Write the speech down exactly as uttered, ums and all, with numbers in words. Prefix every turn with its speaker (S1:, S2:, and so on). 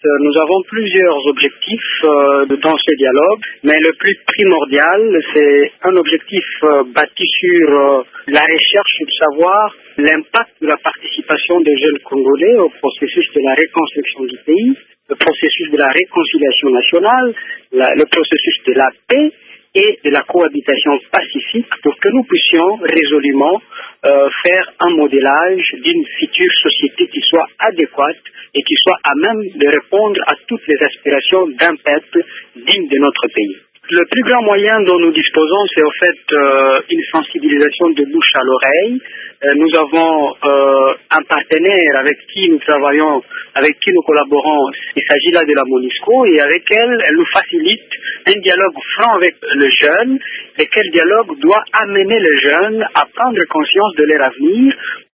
S1: nous avons plusieurs objectifs euh, dans ce dialogue, mais le plus primordial, c'est un objectif euh, bâti sur euh, la recherche de savoir l'impact de la participation des jeunes Congolais au processus de la reconstruction du pays, le processus de la réconciliation nationale, la, le processus de la paix et de la cohabitation pacifique pour que nous puissions résolument euh, faire un modélage d'une future société qui soit adéquate et qui soit à même de répondre à toutes les aspirations d'un peuple digne de notre pays. Le plus grand moyen dont nous disposons, c'est au fait euh, une sensibilisation de bouche à l'oreille. Euh, nous avons euh, un partenaire avec qui nous travaillons, avec qui nous collaborons. Il s'agit là de la MONUSCO et avec elle, elle nous facilite un dialogue franc avec le jeune, et quel dialogue doit amener les jeunes à prendre conscience de leur avenir